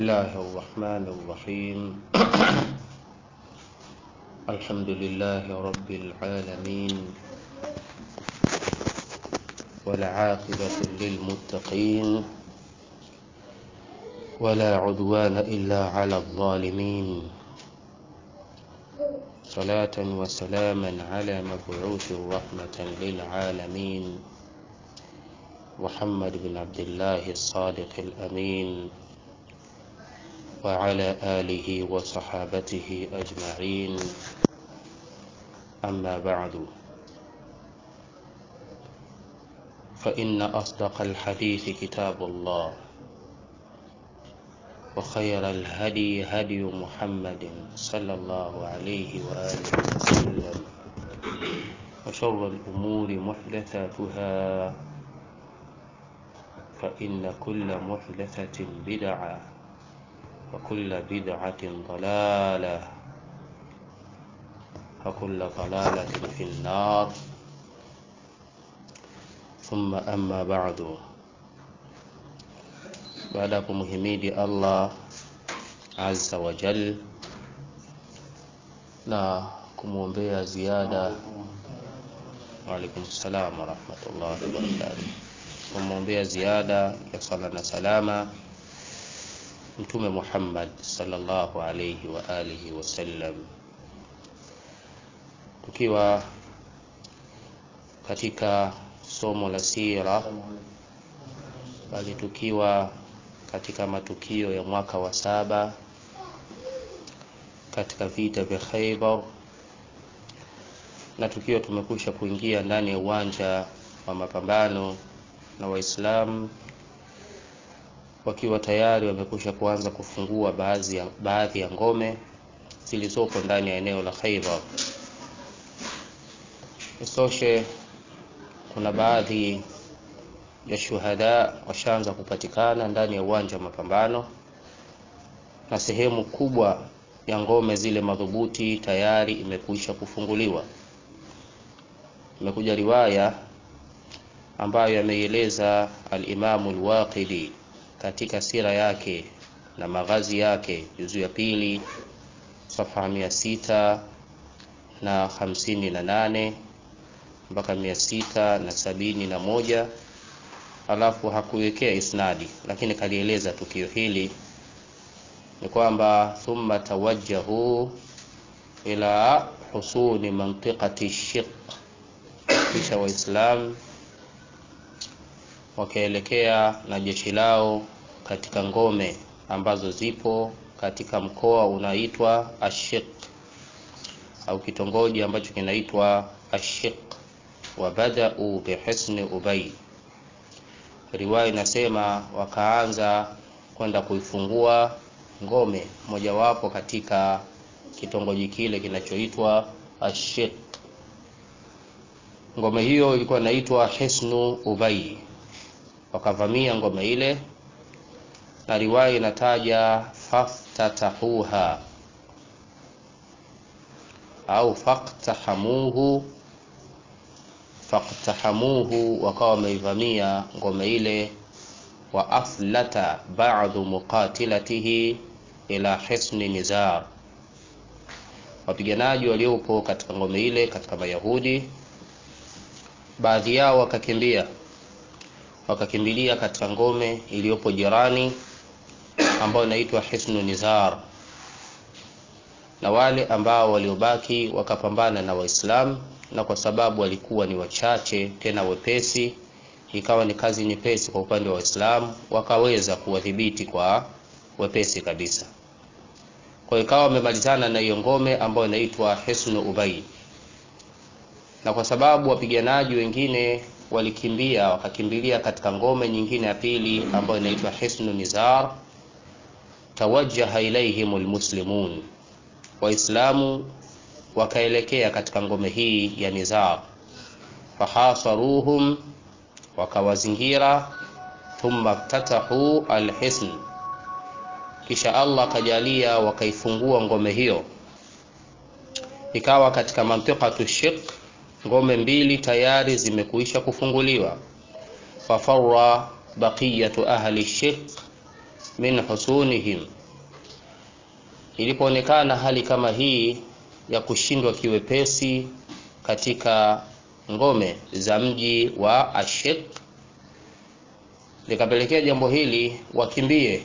الله الرحمن الرحيم الحمد لله رب العالمين والعاقبة للمتقين ولا عدوان إلا على الظالمين صلاة وسلاما على مبعوث رحمة للعالمين محمد بن عبد الله الصادق الأمين وعلى آله وصحابته أجمعين أما بعد فإن أصدق الحديث كتاب الله وخير الهدي هدي محمد صلى الله عليه وآله وسلم وشر الأمور محدثاتها فإن كل محدثة بدعة وكل بدعة ضلالة وكل ضلالة في النار ثم أما بعد baada kumhimidi Allah azza wa jal na kumuombea ziada wa alaykum salaam wa rahmatullahi wa barakatuh kumuombea ziada ya sala na salama Mtume Muhammad sallallahu alayhi wa alihi wasallam, tukiwa katika somo la sira, bali tukiwa katika matukio ya mwaka wa 7 katika vita vya Khaybar, na tukiwa tumekwisha kuingia ndani ya uwanja wa mapambano na Waislamu wakiwa tayari wamekwisha kuanza kufungua baadhi ya ngome zilizopo ndani ya eneo la Khaybar. Isoshe kuna baadhi ya shuhada washaanza kupatikana ndani ya uwanja wa mapambano, na sehemu kubwa ya ngome zile madhubuti tayari imekwisha kufunguliwa. Imekuja riwaya ambayo ameieleza al-Imam al-Waqidi katika sira yake na maghazi yake juzu ya 2 safha 658 mpaka 671, alafu hakuwekea isnadi, lakini kalieleza tukio hili ni kwamba thumma tawajjahu ila husuni mantiqati shiq, kisha Waislamu wakaelekea na jeshi lao katika ngome ambazo zipo katika mkoa unaitwa Ashiq au kitongoji ambacho kinaitwa Ashiq. Wa bada'u bihisni Ubay, riwaya inasema wakaanza kwenda kuifungua ngome mojawapo katika kitongoji kile kinachoitwa Ashiq. Ngome hiyo ilikuwa inaitwa Hisnu Ubay. Wakavamia ngome ile, na riwaya inataja faftatahuha au faqtahamuhu, wakawa wameivamia ngome ile. Wa aflata ba'dhu muqatilatihi ila hisni Nizar, wapiganaji waliopo katika ngome ile katika Mayahudi baadhi yao wakakimbilia katika ngome iliyopo jirani ambayo inaitwa Hisnu Nizar, na wale ambao waliobaki wakapambana na Waislamu, na kwa sababu walikuwa ni wachache tena wepesi, ikawa ni kazi nyepesi kwa upande wa Waislamu, wakaweza kuwadhibiti kwa wepesi kabisa. Kwa ikawa wamemalizana na hiyo ngome ambayo inaitwa Hisnu Ubay, na kwa sababu wapiganaji wengine wakakimbilia katika ngome nyingine ya pili ambayo inaitwa Hisnu Nizar, tawajjaha ilaihimul muslimun, Waislamu wakaelekea katika ngome hii ya Nizar. Fahasaruhum, wakawazingira. Thumma ftatahu alhisn, kisha Allah kajalia wakaifungua ngome hiyo. Ikawa katika mantiqatu Shiq ngome 2 tayari zimekuisha kufunguliwa. Fafarra baqiyatu ahli Shiq min husunihim, ilipoonekana hali kama hii ya kushindwa kiwepesi katika ngome za mji wa Ashiq, likapelekea jambo hili wakimbie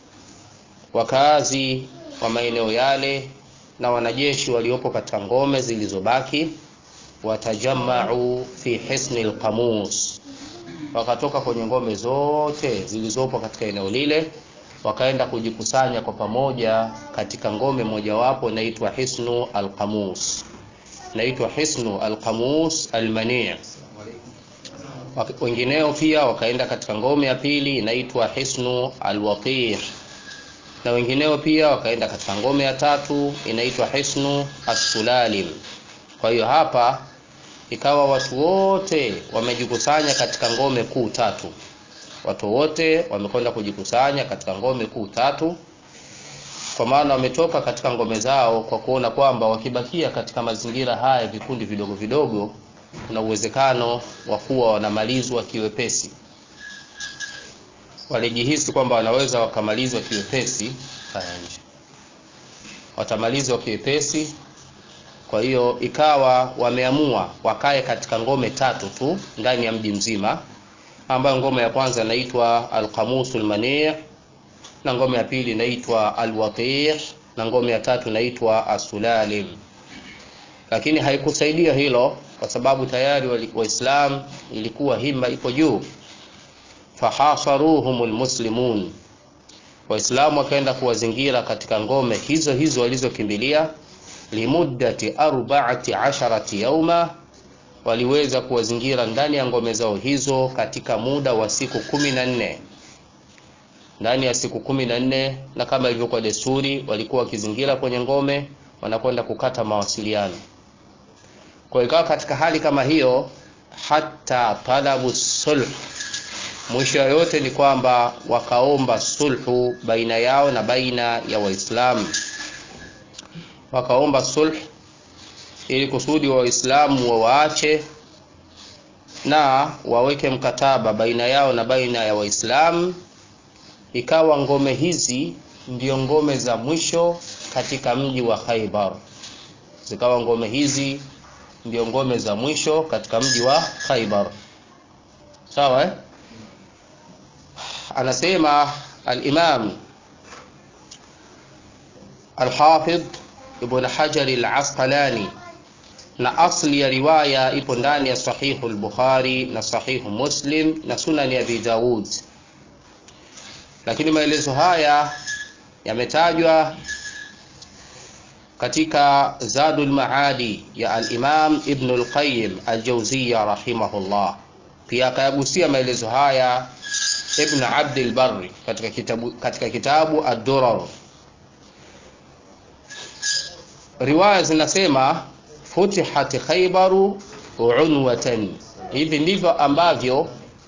wakazi wa maeneo yale na wanajeshi waliopo katika ngome zilizobaki. Watajamau fi hisni al-Qamus, wakatoka kwenye ngome zote zilizopo katika eneo lile, wakaenda kujikusanya kwa pamoja katika ngome mojawapo inaitwa Hisnu al-Qamus, inaitwa Hisnu al-Qamus al-Mani'. Wengineo pia wakaenda katika ngome ya pili inaitwa Hisnu al-Waqir, na wengineo pia wakaenda katika ngome ya tatu inaitwa Hisnu as-Sulalim. Kwa hiyo hapa ikawa watu wote wamejikusanya katika ngome kuu tatu. Watu wote wamekwenda kujikusanya katika ngome kuu tatu, kwa maana wametoka katika ngome zao kwa kuona kwamba wakibakia katika mazingira haya vikundi vidogo vidogo, kuna uwezekano wa kuwa wanamalizwa kiwepesi. Walijihisi kwamba wanaweza wakamalizwa kiwepesi, watamalizwa kiwepesi. Kwa hiyo ikawa wameamua wakae katika ngome tatu tu ndani ya mji mzima, ambayo ngome ya kwanza inaitwa al-Qamusul Mani', na ngome ya pili inaitwa al-Waqir, na ngome ya tatu inaitwa as-Sulalim. Lakini haikusaidia hilo, kwa sababu tayari Waislamu ilikuwa himma ipo juu. Fahasaruhumul muslimun, Waislamu wakaenda kuwazingira katika ngome hizo hizo walizokimbilia. Limuddati 14 yawma, waliweza kuwazingira ndani ya ngome zao hizo katika muda wa siku 14. Ndani ya siku 14, na kama ilivyokuwa desturi, walikuwa wakizingira kwenye ngome, wanakwenda kukata mawasiliano. Kwa hiyo katika hali kama hiyo, hata talabu sulh, mwisho yote ni kwamba wakaomba sulhu baina yao na baina ya Waislamu. Wakaomba sulh ili kusudi wa Waislamu waache na waweke mkataba baina yao na baina ya Waislamu. Ikawa ngome hizi ndio ngome za mwisho katika mji wa Khaybar. Zikawa ngome hizi ndio ngome za mwisho katika mji wa Khaybar. Sawa Anasema al-Imam al-Hafidh Ibn Hajar al-Asqalani, na asli ya riwaya ipo ndani ya Sahihu al-Bukhari na Sahihu Muslim na Sunan ya Abi Daud, lakini maelezo haya yametajwa katika Zadul Maadi ya al-Imam Ibn al-Qayyim al-Jawziyya rahimahullah. Pia akayagusia maelezo haya Ibn Abd al-Barr katika kitabu ad-Durar. Riwaya zinasema futihat Khaybaru unwatan, hivi ndivyo ambavyo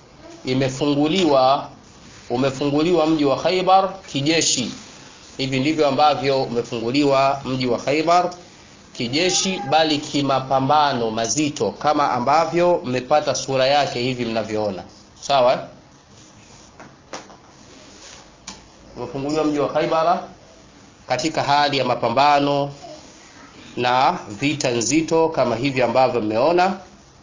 umefunguliwa mji wa Khaybar kijeshi. Hivi ndivyo ambavyo umefunguliwa mji wa Khaybar kijeshi, bali kimapambano mazito, kama ambavyo mmepata sura yake hivi mnavyoona. Sawa umefunguliwa mji wa Khaybar katika hali ya mapambano na vita nzito kama hivi ambavyo mmeona.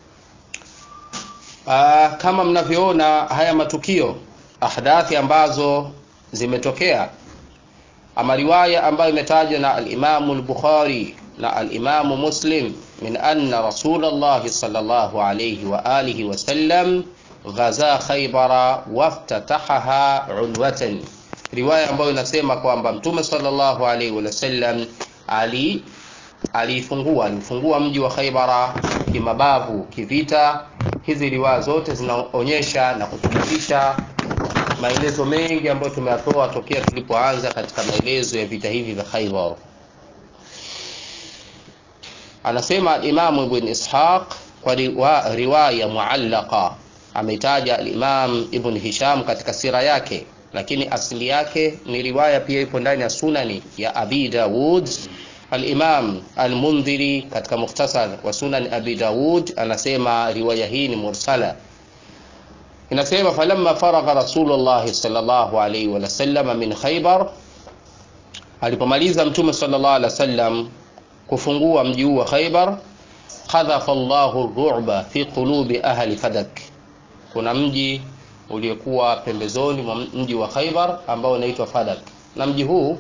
Kama mnavyoona haya matukio, ahdathi ambazo zimetokea, ama riwaya ambayo imetajwa na al-Imam al-Bukhari na al-Imam Muslim, min anna Rasulullah sallallahu alayhi wa alihi wa sallam ghaza Khaybara waftatahaha unwatan. Riwaya ambayo inasema kwamba Mtume sallallahu alayhi wa sallam alifungua mji wa Khaybara kimabavu, kivita. Hizi riwaya zote zinaonyesha na kuthibitisha maelezo mengi ambayo tumeyatoa tokea tulipoanza katika maelezo ya vita hivi vya Khaybar. Anasema Imam Ibn Ishaq kwa riwaya muallaqa, ametaja al-Imam Ibn Hisham katika sira yake, lakini asili yake ni riwaya pia ipo ndani ya Sunani ya Abi Daud. Al-Imam al-Mundhiri katika mukhtasar wa Sunan Abi Daud anasema riwaya hii ni mursala, inasema falamma faragha Rasulullah sallallahu alayhi wa sallam min Khaybar, alipomaliza mtume sallallahu alayhi wasallam kufungua mji wa Khaybar, qadhafa Allahu ar-ru'ba fi qulubi ahli Fadak. Kuna mji uliokuwa pembezoni mwa mji wa Khaybar ambao unaitwa Fadak, na mji huu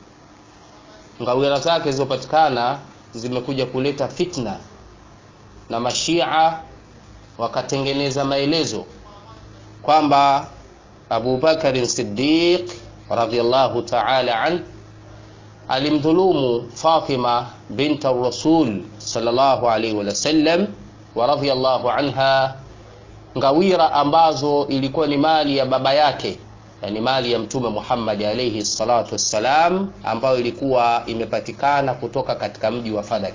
ngawira zake zilizopatikana zimekuja kuleta fitna, na mashia wakatengeneza maelezo kwamba Abu Bakar Siddiq radhiyallahu ta'ala an alimdhulumu Fatima bint ar-Rasul sallallahu alayhi wa sallam wa radhiyallahu anha ngawira ambazo ilikuwa ni mali ya baba yake, yani mali ya mtume Muhammad alayhi salatu wassalam, ambayo ilikuwa imepatikana kutoka katika mji wa Fadak.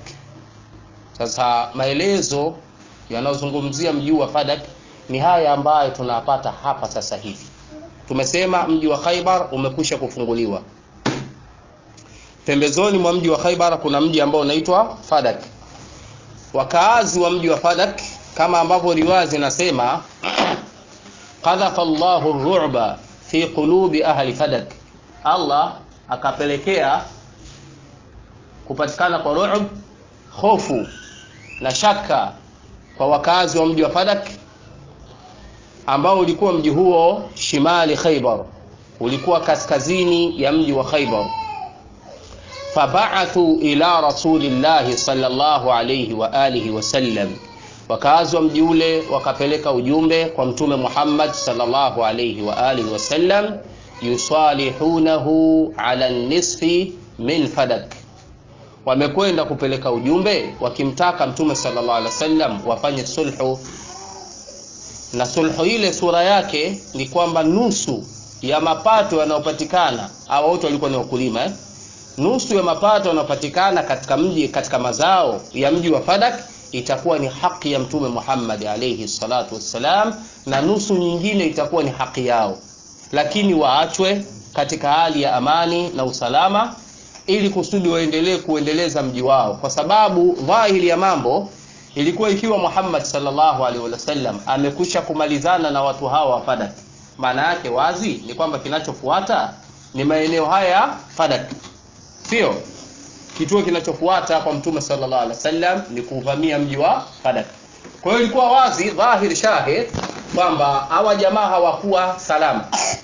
Sasa maelezo yanayozungumzia mji wa Fadak ni haya ambayo tunapata hapa sasa hivi. Tumesema mji wa Khaybar umekwisha kufunguliwa. Pembezoni mwa mji wa Khaybar kuna mji ambao unaitwa Fadak. Wakaazi wa mji wa Fadak, kama ambavyo riwaya zinasema, qadhafa Allahu ar-ru'ba fi qulubi ahli Fadak, Allah akapelekea kupatikana kwa ru'b, hofu na shaka kwa wakazi wa mji wa Fadak, ambao ulikuwa mji huo shimali Khaybar, ulikuwa kaskazini ya mji wa Khaybar. Faba'athu ila rasulillahi sallallahu alayhi wa alihi wasallam, wakazi wa mji ule wakapeleka ujumbe kwa mtume Muhammad sallallahu alayhi wa alihi wasallam, yusalihunahu ala nisfi min Fadak. Wamekwenda kupeleka ujumbe wakimtaka mtume sallallahu alayhi wasallam wafanye sulhu, na sulhu ile sura yake ni kwamba nusu ya mapato yanayopatikana, hao wote walikuwa ni wakulima, nusu ya mapato yanayopatikana katika mji, katika mazao ya mji wa Fadak, itakuwa ni haki ya mtume Muhammad alayhi salatu wassalam, na nusu nyingine itakuwa ni haki yao, lakini waachwe katika hali ya amani na usalama, ili kusudi waendelee kuendeleza mji wao. Kwa sababu dhahiri ya mambo ilikuwa ikiwa Muhammad sallallahu alaihi wasallam amekwisha kumalizana na watu hawa wa Fadak, maana yake wazi ni kwamba kinachofuata ni maeneo haya Fadak, sio kituo kinachofuata kwa mtume sallallahu alaihi wasallam ni kuvamia mji wa Fadak. Kwa hiyo ilikuwa wazi dhahir shahid kwamba hawa jamaa hawakuwa salama,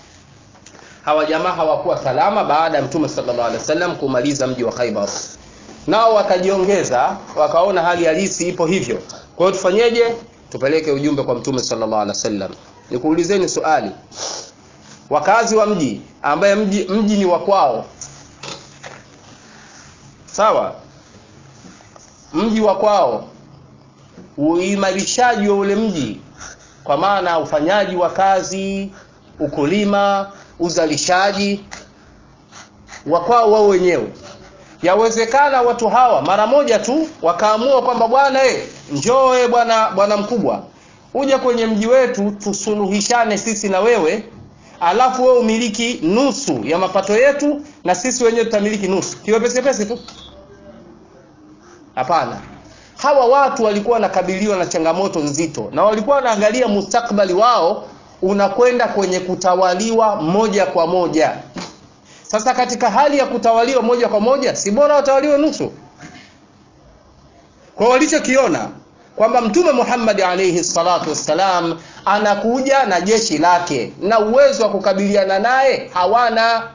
hawa jamaa hawakuwa salama baada ya mtume sallallahu alaihi wasallam kumaliza mji wa Khaybar. Nao wakajiongeza, wakaona hali halisi ipo hivyo. Kwa hiyo tufanyeje? Tupeleke ujumbe kwa mtume sallallahu alaihi wasallam. Nikuulizeni swali, wakazi wa mji ambaye mji ni wa kwao, sawa, mji wa kwao, uimarishaji wa ule mji kwa maana ufanyaji wa kazi, ukulima, uzalishaji wa kwao wao wenyewe, yawezekana watu hawa mara moja tu wakaamua kwamba bwana njoo bwana mkubwa, uje kwenye mji wetu tusuluhishane sisi na wewe, alafu wewe umiliki nusu ya mapato yetu na sisi wenyewe tutamiliki nusu, kiwe pesi tu. Hapana. Hawa watu walikuwa nakabiliwa na changamoto nzito, na walikuwa wanaangalia mustakbali wao unakwenda kwenye kutawaliwa moja kwa moja. Sasa katika hali ya kutawaliwa moja kwa moja, si bora watawaliwe nusu? Kwa walichokiona kwamba mtume Muhammad alayhi salatu wassalam anakuja na jeshi lake na uwezo wa kukabiliana naye hawana,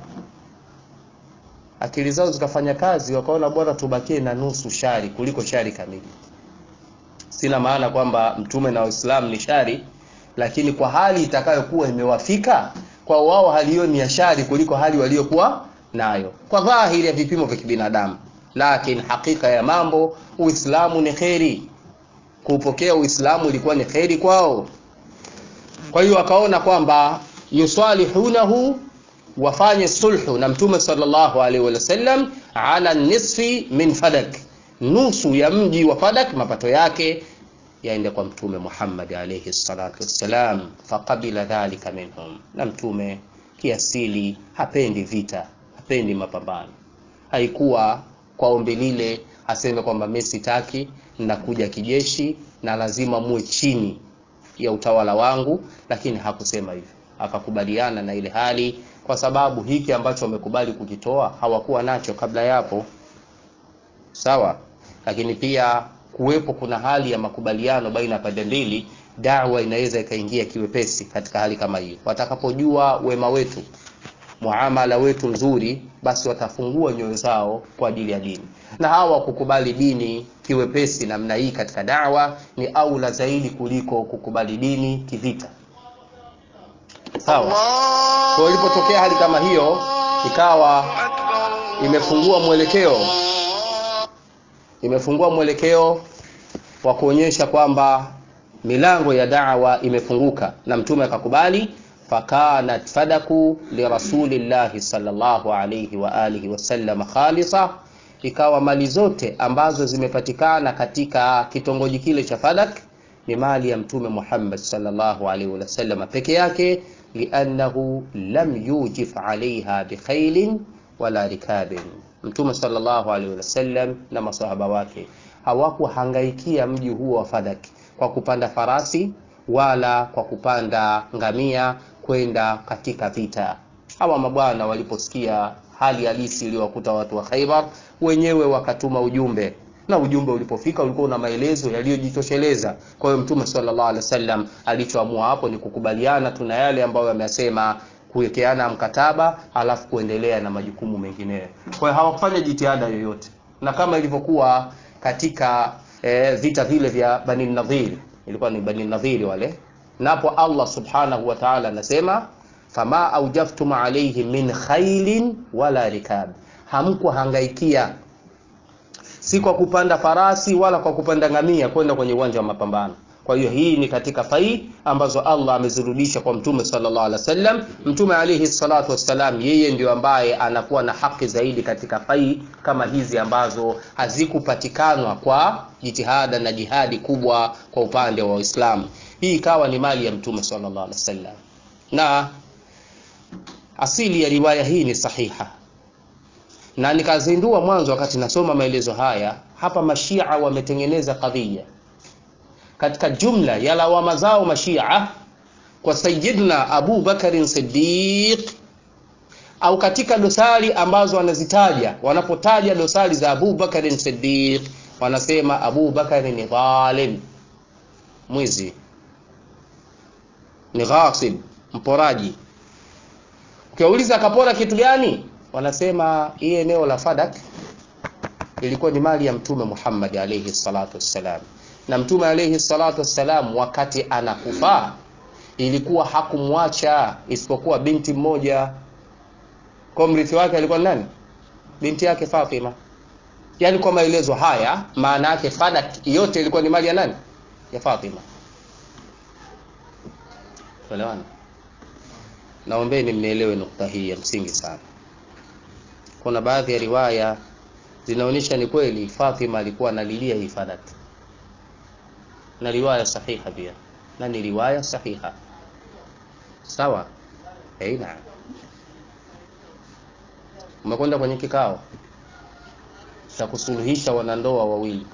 akili zao zikafanya kazi, wakaona bora tubakie na nusu shari kuliko shari kamili. Sina maana kwamba mtume na Uislamu ni shari, lakini kwa hali itakayokuwa imewafika kwa wao, hali hiyo ni ya shari kuliko hali waliokuwa nayo kwa dhahiri ya vipimo vya kibinadamu. Lakini hakika ya mambo, Uislamu ni khairi, kupokea Uislamu ilikuwa ni khairi kwao. Kwa hiyo wakaona kwamba yusalihunahu, wafanye sulhu na mtume sallallahu alaihi wasallam ala nisfi min Fadak, nusu ya mji wa Fadak mapato yake yaende kwa mtume Muhammad alayhi salatu wassalam. Faqabila dhalika minhum, na mtume kiasili hapendi vita, hapendi mapambano. Haikuwa kwa ombi lile aseme kwamba mimi sitaki, ninakuja kijeshi na lazima muwe chini ya utawala wangu, lakini hakusema hivyo, akakubaliana na ile hali, kwa sababu hiki ambacho wamekubali kukitoa hawakuwa nacho kabla yapo. Sawa. Lakini pia kuwepo kuna hali ya makubaliano baina pande mbili, da'wa inaweza ikaingia kiwepesi katika hali kama hiyo. Watakapojua wema wetu, muamala wetu mzuri, basi watafungua nyoyo zao kwa ajili ya dini. Na hawa kukubali dini kiwepesi namna hii katika da'wa ni aula zaidi kuliko kukubali dini kivita. Sawa. Kwa ilipotokea hali kama hiyo, ikawa imefungua mwelekeo wa kuonyesha kwamba milango ya da'wa imefunguka, na mtume akakubali. Fakanat fadaku li rasulillahi sallallahu alayhi wa alihi wasallam khalisa, ikawa mali zote ambazo zimepatikana katika kitongoji kile cha Fadak ni mali ya mtume Muhammad sallallahu alayhi wasallam peke yake, li'annahu lam yujif alaiha bikhailin wala rikabin. Mtume sallallahu alayhi wasallam na masahaba wake hawakuhangaikia mji huo wa Fadak kwa kupanda farasi wala kwa kupanda ngamia kwenda katika vita. Hawa mabwana waliposikia hali halisi iliyowakuta watu wa Khaybar, wenyewe wakatuma ujumbe, na ujumbe ulipofika ulikuwa una maelezo yaliyojitosheleza. Kwa hiyo Mtume sallallahu alaihi wasallam alichoamua hapo ni kukubaliana tuna yale ambayo yamesema, kuwekeana mkataba, alafu kuendelea na majukumu mengineyo. Kwa hiyo hawakufanya jitihada yoyote, na kama ilivyokuwa katika vita vile vya Bani Nadhir, ilikuwa ni Bani Nadhir wale, napo Allah subhanahu wa ta'ala anasema fama aujaftum alayhi min khailin wala rikab, hamkuhangaikia si kwa kupanda farasi wala kwa kupanda ngamia kwenda kwenye uwanja wa mapambano. Kwa hiyo hii ni katika fai ambazo Allah amezirudisha kwa Mtume sallallahu alaihi wasallam. Mtume alayhi salatu wasallam yeye ndio ambaye anakuwa na haki zaidi katika fai kama hizi ambazo hazikupatikanwa kwa jitihada na jihadi kubwa kwa upande wa Uislamu. Hii ikawa ni mali ya Mtume sallallahu alaihi wasallam, na asili ya riwaya hii ni sahiha. Na nikazindua mwanzo wakati nasoma maelezo haya hapa, mashia wametengeneza kadhia katika jumla ya lawama zao mashia kwa Sayyidina Abu Bakar Siddiq, au katika dosari ambazo wanazitaja. Wanapotaja dosari za Abu Bakar Siddiq wanasema Abu Bakar ni dhalim, mwizi, ni ghasib, mporaji. Ukiuliza kapora kitu gani, wanasema hii eneo la Fadak ilikuwa ni mali ya Mtume Muhammad alayhi salatu wassalam, na Mtume alayhi salatu wassalam wakati anakufa ilikuwa hakumwacha isipokuwa binti mmoja. Kwa mrithi wake alikuwa nani? Binti yake Fatima. Yani kwa maelezo haya maana yake Fadak yote ilikuwa ni mali ya nani? Ya Fatima. Tuelewana? Naombeni mnielewe nukta hii ya msingi sana. Kuna baadhi ya riwaya zinaonyesha ni kweli Fatima alikuwa analilia hii Fadak, na riwaya sahiha pia, na ni riwaya sahiha. Sawa? Naam. Umekwenda kwenye kikao cha kusuluhisha wanandoa wawili.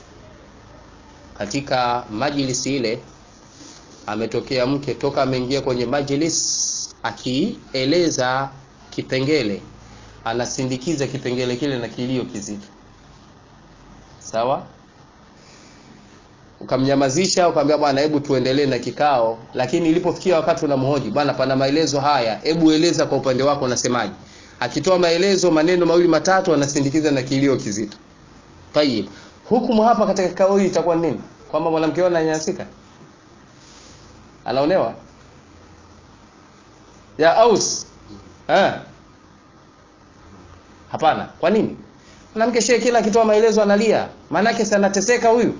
Katika majlisi ile ametokea mke toka ameingia kwenye majlis akieleza kipengele, anasindikiza kipengele kile na kilio kizito. Sawa? Ukamnyamazisha, ukamwambia bwana hebu tuendelee na kikao, lakini ilipofikia wakati unamhoji, bwana pana maelezo haya, hebu eleza kwa upande wako unasemaje. Akitoa maelezo maneno mawili matatu anasindikiza na kilio kizito. Tayeb, hukumu hapa katika kikao hili itakuwa nini? Kwamba mwanamke wao ananyanyasika? Anaonewa? Ya Aus. Hapana. Kwa nini? Mwanamke shehe kila akitoa maelezo analia. Maana yake si anateseka huyu.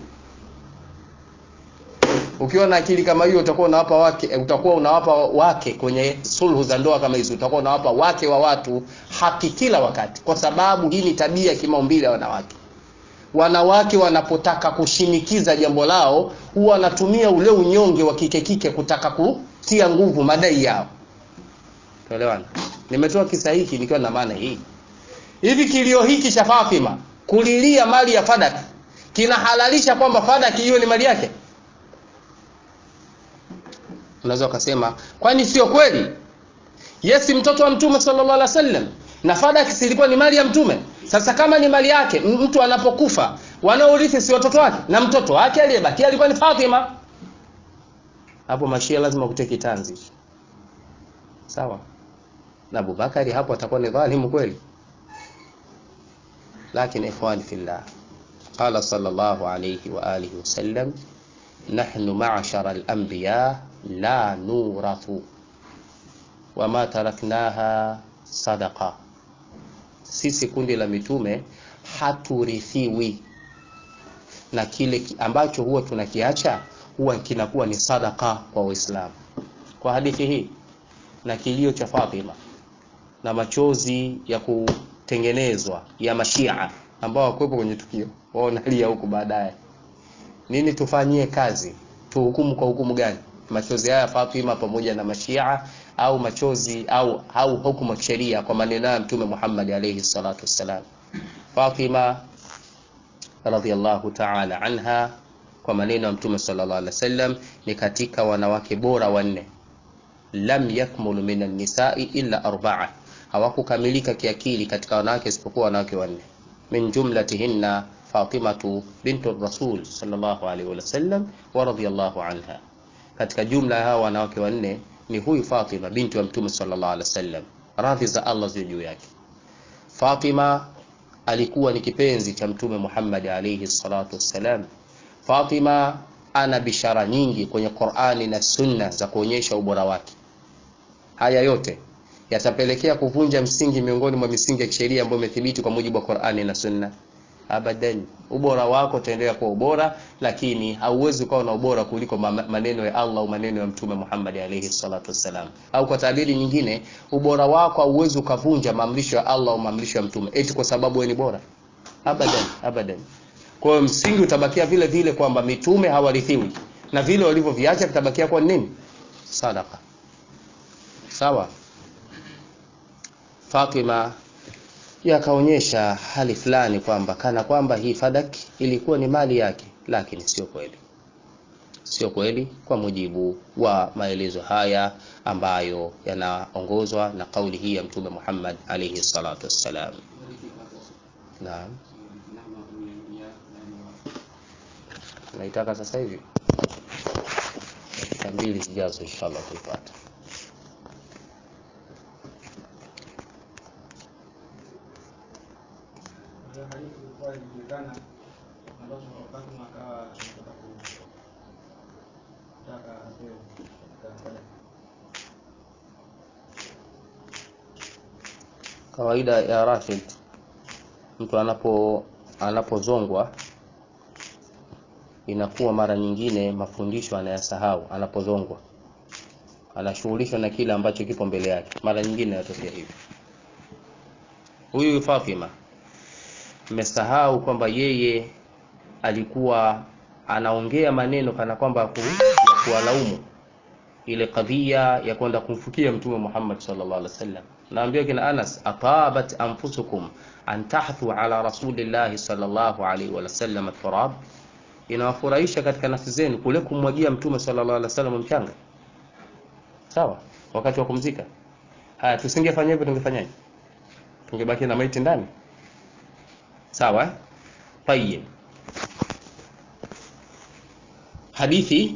Ukiwa na akili kama hiyo utakuwa unawapa wake kwenye sulhu za ndoa kama hizo, utakuwa unawapa wake wa watu haki kila wakati, kwa sababu hii ni tabia kimaumbile ya wanawake. Wanawake wanapotaka kushinikiza jambo lao huwa wanatumia ule unyonge wa kike kutaka kutia nguvu madai yao. Tuelewana? Nimetoa kisa hiki nikiwa na maana hii. Hivi kilio hiki cha Fatima kulilia mali ya Fadak kinahalalisha kwamba Fadak hiyo ni mali yake? Unaweza kusema kwani sio kweli? Yes, mtoto wa Mtume sallallahu alaihi wasallam na Fadak ilikuwa ni mali ya Mtume. Sasa kama ni mali yake, mtu anapokufa wanaorithi si watoto wake, na mtoto wake aliyebaki alikuwa ni Fatima. Hapo Mashia lazima kuteki tanzi. Sawa? Na Abubakari hapo atakuwa ni dhalimu kweli. Lakini ikhwani fillah, qala sallallahu alayhi wa alihi wasallam, nahnu ma'ashara al-anbiya la nurathu wama taraknaha sadaqa. Sisi kundi la mitume haturithiwi, na kile ambacho huwa tunakiacha huwa kinakuwa ni sadaka kwa Uislamu. Kwa hadithi hii na kilio cha Fatima na machozi ya kutengenezwa ya Mashia ambao wakuwepo kwenye tukio, wao nalia huko baadaye, nini tufanyie kazi? Tuhukumu kwa hukumu gani? Machozi haya Fatima pamoja na Mashia, au machozi au hukumu sheria kwa maneno ya Mtume Muhammad alayhi salatu wassalam? Fatima radhiyallahu ta'ala anha, kwa maneno ya Mtume sallallahu alaihi wasallam, ni katika wanawake bora wanne. Lam yakmulu minan nisa'i illa arba'a, hawakukamilika kiakili katika wanawake isipokuwa wanawake wanne. Min jumlatihinna Fatimatu bintu Rasul sallallahu alaihi wasallam wa radhiyallahu anha. Katika jumla ya hawa wanawake wanne ni huyu Fatima binti wa Mtume sallallahu alaihi wasallam, radhi za Allah ziwe juu yake. Fatima alikuwa ni kipenzi cha Mtume Muhammad alayhi salatu wassalam. Fatima ana bishara nyingi kwenye Qur'ani na Sunna za kuonyesha ubora wake. Haya yote yatapelekea kuvunja msingi miongoni mwa misingi ya kisheria ambayo imethibiti kwa mujibu wa Qur'ani na Sunna? Abadan. Ubora wako utaendelea kuwa ubora, lakini hauwezi kuwa na ubora kuliko maneno ya Allah au maneno ya Mtume Muhammad alayhi salatu wassalam. Au kwa tabiri nyingine, ubora wako hauwezi ukavunja maamrisho ya Allah au maamrisho ya Mtume eti kwa sababu wewe ni bora. Abadan, abadan. Kwa hiyo msingi utabakia vile vile kwamba mitume hawarithiwi, na vile walivyoviacha vitabakia kwa nini? Sadaqa. Sawa? Fatima yakaonyesha hali fulani kwamba kana kwamba hii Fadak ilikuwa ni mali yake, lakini sio kweli. Sio kweli kwa mujibu wa maelezo haya ambayo yanaongozwa na kauli hii ya Mtume Muhammad alayhi salatu wassalam. Naam. Naitaka sasa hivi mbili zijazo inshallah tupata. Kawaida ya Rashid, mtu anapozongwa inakuwa mara nyingine mafundisho anayasahau. Anapozongwa anashughulishwa na kile ambacho kipo mbele yake, mara nyingine yanatokea hivi. Huyu Fatima mmesahau kwamba yeye alikuwa anaongea maneno kana kwamba kuwalaumu ile kadhia ya kwenda kumfukia Mtume Muhammad sallallahu alaihi wasallam. Naambia kina Anas, atabat anfusukum an tahthu ala rasulillahi sallallahu alaihi wasallam turab, inawafurahisha katika nafsi zenu kule kumwagia Mtume sallallahu alaihi wasallam mchanga? Sawa, wakati wa kumzika. Haya, tusingefanya hivyo tungefanyaje? Tungebaki na maiti ndani? Sawa? Tayyib. Hadithi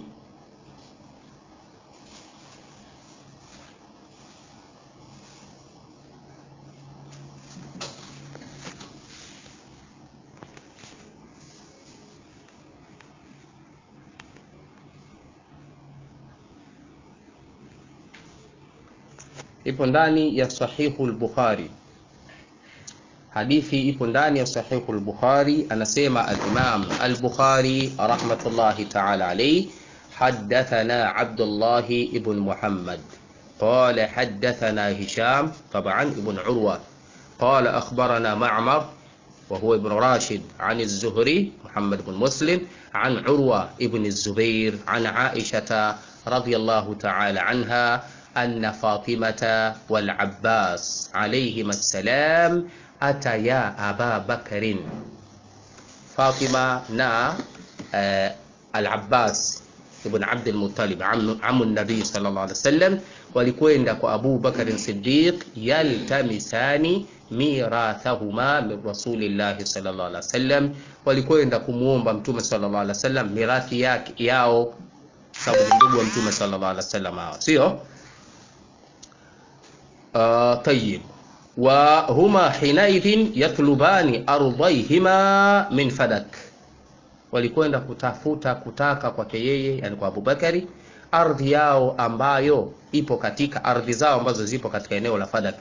ipo ndani ya Sahihul Bukhari. Hadithi ipo ndani ya Sahihul Bukhari. Anasema al-Imam al-Bukhari rahmatullahi ta'ala alayhi, haddathana Abdullah ibn Muhammad qala haddathana Hisham taban ibn Urwa qala akhbarana Ma'mar wa huwa ibn Rashid an az-Zuhri Muhammad ibn Muslim an Urwa ibn az-Zubair an Aisha radhiyallahu ta'ala anha أن فاطمة والعباس عليهما السلام أتيا أبا بكر. فاطمة نا العباس ibn Abd al-Muttalib amu nabii sallallahu alaihi wasallam, walikwenda kwa Abu Bakr Siddiq yaltamisani mirathahuma min Rasulillah sallallahu alaihi wasallam, walikwenda kumuomba Mtume sallallahu alaihi wasallam mirathi yao, sababu ndugu wa Mtume sallallahu alaihi wasallam hao, sio? Tayyib. Wa huma hinaidhin yatlubani ardayhima min Fadak, walikwenda kutaka kwake yeye, yani kwa Abubakari, ardhi yao ambayo ipo katika ardhi zao ambazo zipo katika eneo la Fadak.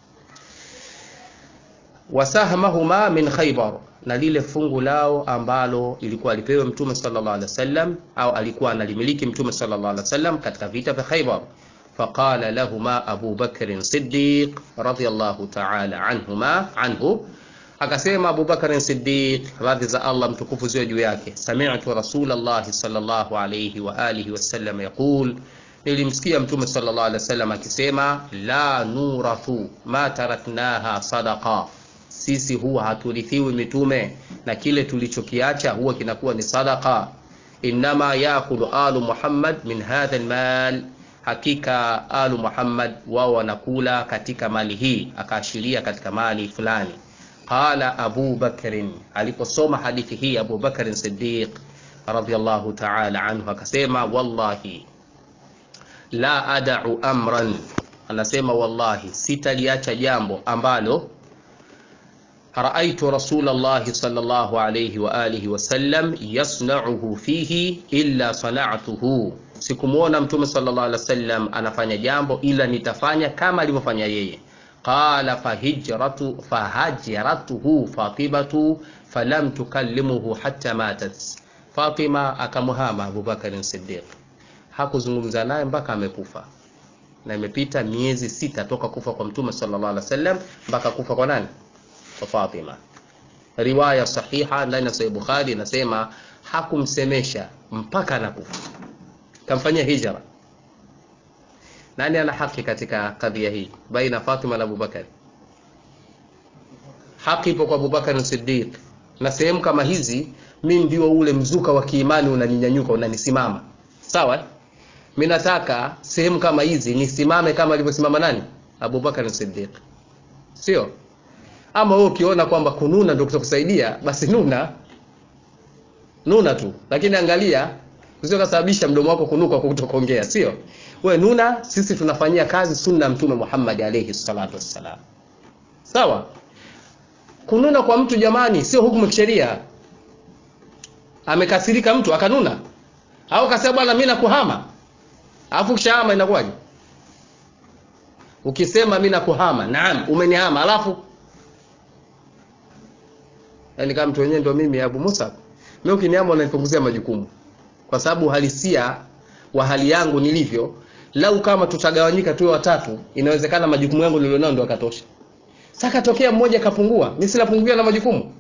Wasahmahuma min Khaybar, na lile fungu lao ambalo ilikuwa alipewa Mtume sallallahu alaihi wasallam au alikuwa analimiliki Mtume sallallahu alaihi wasallam katika vita vya Khaybar. Faqala lahuma Abu Bakr Siddiq radiyallahu ta'ala anhu, akasema Abu Bakr Siddiq, radhi za Allah mtukufu ziwe juu yake, sami'tu Rasulullah sallallahu alayhi wa alihi wasallam yaqul, nilimsikia Mtume sallallahu alayhi wasallam akisema, la nurathu ma taraknaha sadaqa, sisi huwa haturithiwi mitume na kile tulichokiacha huwa kinakuwa ni sadaqa. Inma ya'kulu alu Muhammad min hadha almal, hakika alu Muhammad wao wanakula katika mali hii, akaashiria katika mali fulani. Qala Abu Bakr, aliposoma hadithi hii Abu Bakr Siddiq radiyallahu ta'ala anhu akasema, wallahi la ad'u amran, anasema wallahi sitaliacha jambo ambalo raaitu Rasulullah sallallahu alayhi wa alihi wasallam yasna'uhu fihi illa sana'tuhu, sikumuona Mtume sallallahu alayhi wasallam anafanya jambo ila nitafanya kama alivyofanya yeye. Qala fahajratuhu Fatimatu falam tukallimuhu hatta matat, Fatima akamuhama Abu Bakr Siddiq, hakuzungumza naye mpaka amekufa, na imepita miezi 6 toka kufa kwa Mtume sallallahu alaihi wasallam mpaka kufa kwa nani? Kwa Fatima. Riwaya sahiha ndani ya Sahih Bukhari inasema hakumsemesha mpaka anakufa, kamfanyia hijra. Nani ana haki katika kadhia hii baina Fatima na Abu Bakar? Haki ipo kwa Abu Bakar Siddiq, na sehemu kama hizi mimi ndio ule mzuka wa kiimani unaninyanyuka, unanisimama. Sawa? Mimi nataka sehemu kama hizi nisimame kama alivyosimama nani? Abu Bakar Siddiq. Sio? Ama wewe ukiona kwamba kununa ndio kutokusaidia, basi nuna tu, lakini angalia usio kasababisha mdomo wako kunuka kwa kutokuongea, sio? Wewe nuna, sisi tunafanyia kazi sunna Mtume Muhammad alayhi salatu wassalam. Sawa? Kununa kwa mtu jamani sio hukumu kisheria. Amekasirika mtu akanuna, au kasema bwana mimi nakuhama, alafu kishahama inakuwaje? Ukisema mimi nakuhama, naam umenihama, alafu yani kama mtu wenyewe ndio mimi Abu Musa, mimi ukinihama unanipunguzia majukumu, kwa sababu halisia wa hali yangu nilivyo, lau kama tutagawanyika tuwe watatu, inawezekana majukumu yangu nilionao ndio yakatosha. Saka tokea mmoja kapungua, mimi sinapungukia na majukumu.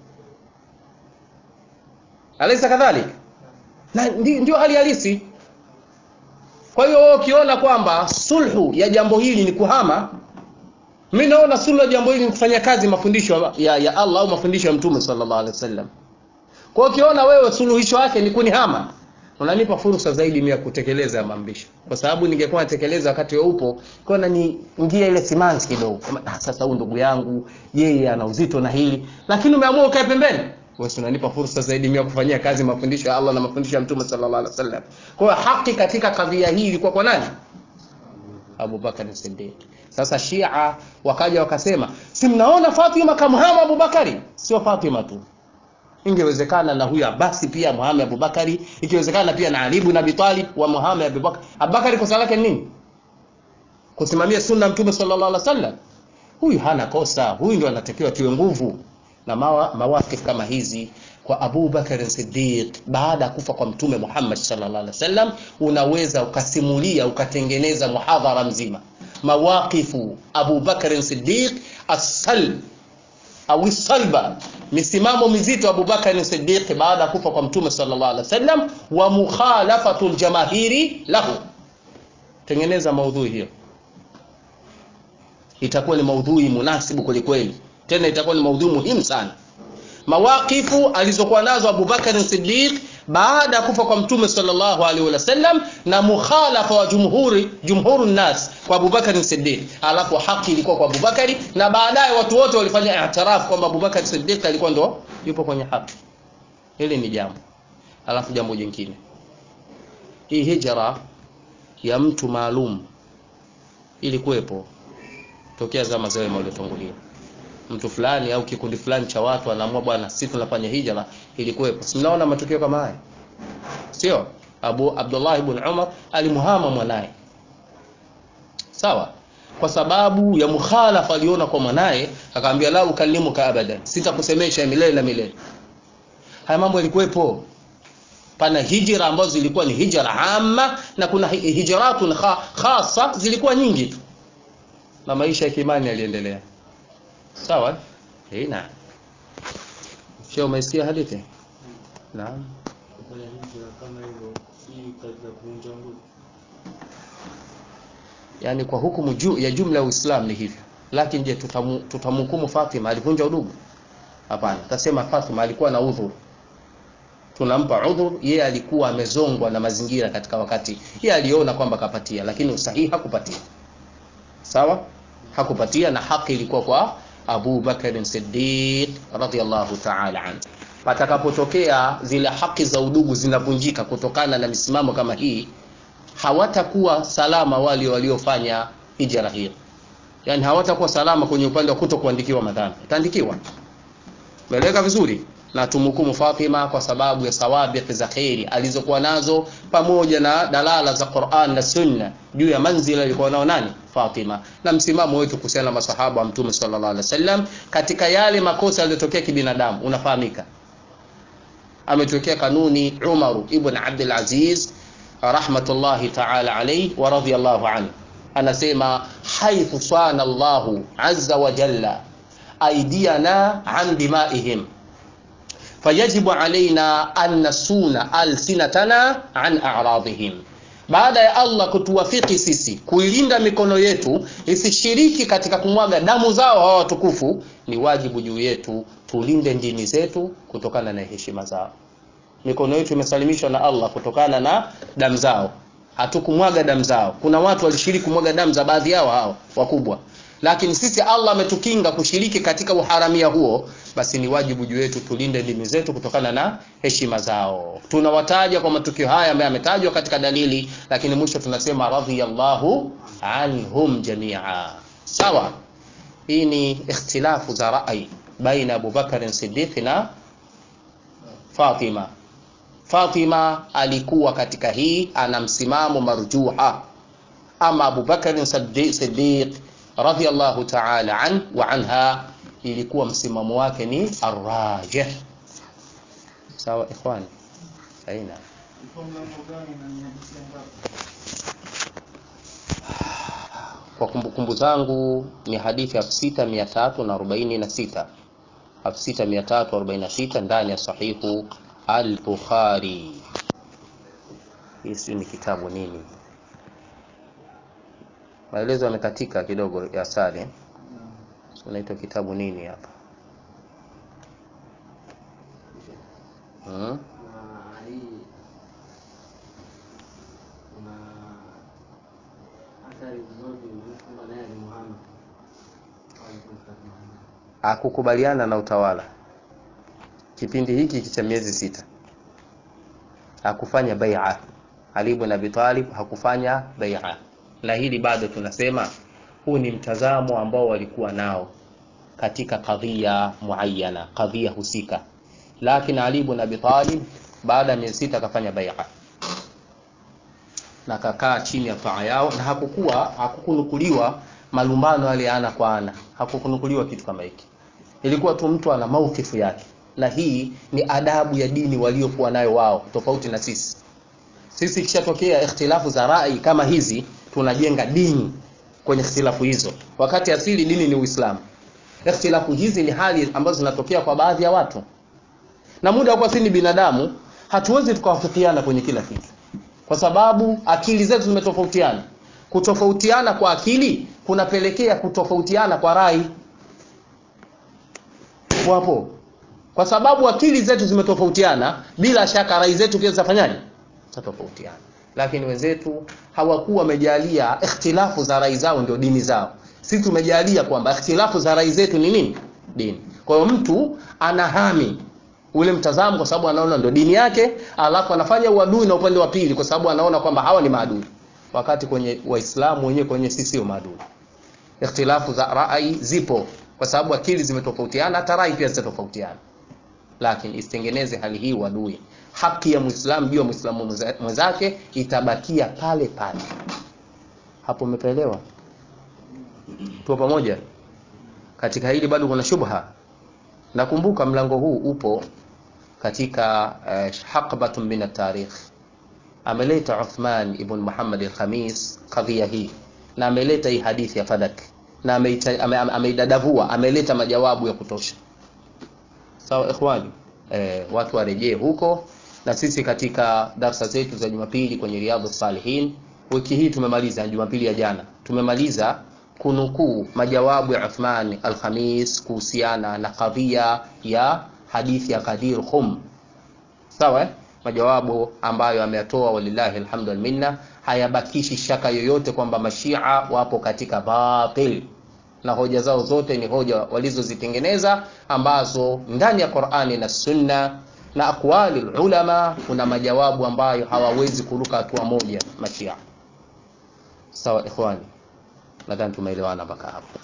Alaysa kadhalik? Na ndio hali halisi. Kwa hiyo ukiona kwamba sulhu ya jambo hili ni kuhama, mimi naona sulhu ya jambo hili ni kufanya kazi mafundisho ya Allah au mafundisho ya Mtume sallallahu alaihi wasallam. Kwa hiyo ukiona wewe suluhisho yake ni kunihama, unanipa fursa zaidi mimi ya kutekeleza maamrisho, kwa sababu ningekuwa natekeleza wakati wewe upo, kwa nini ingia ile simanzi kidogo, sasa huyu ndugu yangu yeye ana uzito na hili, lakini umeamua ukae pembeni, wewe unanipa fursa zaidi mimi ya kufanyia kazi mafundisho ya Allah na mafundisho ya Mtume sallallahu alaihi wasallam. Kwa hiyo haki katika kadhia hii ilikuwa kwa nani? Abu Bakar Siddiq. Sasa Shia wakaja wakasema, si mnaona Fatima kamhama Abu Bakari? Sio Fatima tu, ingewezekana na huyu Abbas pia Muhammad Abu Bakari, ikiwezekana pia na Ali ibn Abi Talib wa Muhammad Abu Bakar. Abu Bakari kosa lake nini? Kusimamia sunna Mtume sallallahu alaihi wasallam. Huyu hana kosa, huyu ndio anatakiwa tiwe nguvu. Na mawaqif kama hizi kwa Abu Bakar Siddiq baada kufa kwa Mtume Muhammad sallallahu alaihi wasallam, unaweza ukasimulia ukatengeneza muhadhara mzima. Mawaqifu Abu Bakar Siddiq as-salb au salba, misimamo mizito Abu Bakar Siddiq baada kufa kwa Mtume sallallahu alaihi wasallam, wa mukhalafatul jamahiri lahu. Tengeneza maudhui hiyo, itakuwa ni maudhui munasibu kweli, tena itakuwa ni maudhui muhimu sana. Mawaqifu alizokuwa nazo Abu Bakar Siddiq baada ya kufa kwa mtume sallallahu alaihi wasallam na mukhalafa wa jumhurun nas kwa Abubakar Siddiq, alafu haki ilikuwa kwa Abubakar, na baadaye watu wote walifanya i'tiraf kwamba Abubakar Siddiq alikuwa ndo yupo kwenye haki. Hili ni jambo. Alafu jambo jingine, hii hijra ya mtu maalum ilikuwepo tokea zama za wema waliotangulia. Mtu fulani au kikundi fulani cha watu anaamua, bwana sisi tunafanya hijra, ilikuwepo. Si mnaona matukio kama haya? Sio? Abdullah ibn Umar alimuhama mwanae, sawa, kwa sababu ya mukhalafa aliona kwa mwanae, akamwambia la ukallimuka abadan, sitakusemesha milele na milele. Haya mambo yalikuwepo. Pana hijra ambazo zilikuwa ni hijra amma, na kuna hijratun khassa zilikuwa nyingi tu, na maisha ya kimani yaliendelea. Sawa? Na sio umesikia hadithi? Naam. Kufanya hijra kama hivyo si katika kuvunja nguvu. Yaani kwa hukumu ya jumla ya Uislamu ni hivyo. Lakini je, tutamhukumu Fatima alivunja udugu? Hapana. Tasema Fatima alikuwa na udhur. Tunampa udhur, yeye alikuwa amezongwa na mazingira katika wakati. Yeye aliona kwamba kapatia, lakini usahihi hakupatia. Sawa? Hakupatia, na haki ilikuwa kwa Abu Bakr Siddiq radhiyallahu ta'ala anhu. Patakapotokea zile haki za udugu zinavunjika kutokana na misimamo kama hii, hawatakuwa salama wale waliofanya hijra hii. Yaani hawatakuwa salama kwenye upande wa kutokuandikiwa madhambi. Itaandikiwa. Meleka vizuri. Na tumhukumu Fatima kwa sababu ya sawabiq za khairi alizokuwa nazo, pamoja na dalala za Qur'an na Sunna juu ya manzila alikuwa nao nani? Fatima. Na msimamo wetu kuhusiana na masahaba wa Mtume sallallahu alaihi wasallam katika yale makosa yaliyotokea kibinadamu unafahamika. Ametokea kanuni Umar ibn Abdul Aziz rahmatullahi ta'ala alayhi wa radiyallahu anhu, anasema haythu sana Allahu azza wa jalla aydiyana an dimaihim fayajibu alaina an nasuna alsinatana an a'radihim. Baada ya Allah kutuwafiki sisi kuilinda mikono yetu isishiriki katika kumwaga damu zao hawa watukufu, ni wajibu juu yetu tulinde ndimi zetu kutokana na heshima zao. Mikono yetu imesalimishwa na Allah kutokana na damu zao, hatukumwaga damu zao. Kuna watu walishiriki kumwaga damu za baadhi yao hao wakubwa, lakini sisi Allah ametukinga kushiriki katika uharamia huo, basi ni wajibu juu yetu tulinde ndimi zetu kutokana na heshima zao. Tunawataja kwa matukio haya ambayo yametajwa katika dalili, lakini mwisho tunasema radhiyallahu anhum jami'a. Sawa? Hii ni ikhtilafu za rai baina Abu Bakar Siddiq na Fatima. Fatima alikuwa katika hii ana msimamo marjuha, ama Abu Bakar Siddiq radhiyallahu ta'ala an wa anha ilikuwa msimamo wake ni arrajih. Sawa ikhwani? Aina kwa kumbukumbu zangu ni hadithi 6346 6346 ndani ya sahihu al-Bukhari. Hii ni kitabu nini? Maelezo yamekatika kidogo ya Sale. Unaitwa kitabu nini hapa? Hakukubaliana na utawala kipindi hiki cha miezi 6. Hakufanya bai'a. Ali ibn Abi Talib hakufanya bai'a. Na hili bado tunasema huu ni mtazamo ambao walikuwa nao katika kadhia muayyana, kadhia husika. Lakini Ali ibn Abi Talib baada ya miezi 6 akafanya bai'a. Na kakaa chini ya paa yao, na hakukunukuliwa malumbano yale ana kwa ana. Hakukunukuliwa kitu kama hiki. Ilikuwa tu mtu ana maukifu yake. Na hii ni adabu ya dini waliokuwa nayo wao, tofauti na sisi. Sisi kishatokea ikhtilafu za rai kama hizi, tunajenga dini kwenye ikhtilafu hizo, wakati asili dini ni Uislamu. Ikhtilafu hizi ni hali ambazo zinatokea kwa baadhi ya watu, na muda kwa sisi binadamu hatuwezi tukawafikiana kwenye kila kitu, kwa sababu akili zetu zimetofautiana. Kutofautiana kwa akili kunapelekea kutofautiana kwa rai. Wapo Kwa sababu akili zetu zimetofautiana, bila shaka rai zetu pia zitafanyaje? Zitatofautiana. Lakini wenzetu hawakuwa wamejalia ikhtilafu za rai zao ndio dini zao. Sisi tumejalia kwamba ikhtilafu za rai zetu ni nini? Dini. Kwa hiyo mtu anahami ule mtazamo kwa sababu anaona ndio dini yake, alafu anafanya uadui na upande wa pili kwa sababu anaona kwamba hawa ni maadui. Wakati kwenye Waislamu wenyewe kwenye sisi sio maadui. Ikhtilafu za rai zipo kwa sababu akili zimetofautiana, hata rai pia zitatofautiana. Lakini isitengeneze hali hii uadui. Haki ya Muislamu juu ya Muislamu mwenzake itabakia pale pale. Hapo umeelewa? Tupo pamoja? Katika hili bado kuna shubha. Nakumbuka mlango huu upo katika haqbatun min at-tarikh. Ameleta Uthman ibn Muhammad al-Khamis kadhia hii na ameleta hii hadithi ya Fadak na ameidadavua, ameleta majawabu ya kutosha. Sawa ikhwani, watu warejee huko. Na sisi katika darasa zetu za Jumapili kwenye Riyadhus Salihin, wiki hii tumemaliza, Jumapili ya jana tumemaliza kunukuu majawabu ya Uthman al-Khamis kuhusiana na kadhia ya hadithi ya Qadir Khum. Sawa majawabu ambayo ameyatoa, walillahi alhamdu wal minna, hayabakishi shaka yoyote kwamba mashia wapo katika batil na hoja zao zote ni hoja walizozitengeneza ambazo ndani ya Qur'ani na Sunna na aqwali ulama kuna majawabu ambayo hawawezi kuruka hatua moja mashia. Sawa ikhwani, nadhani tumeelewana mpaka hapo.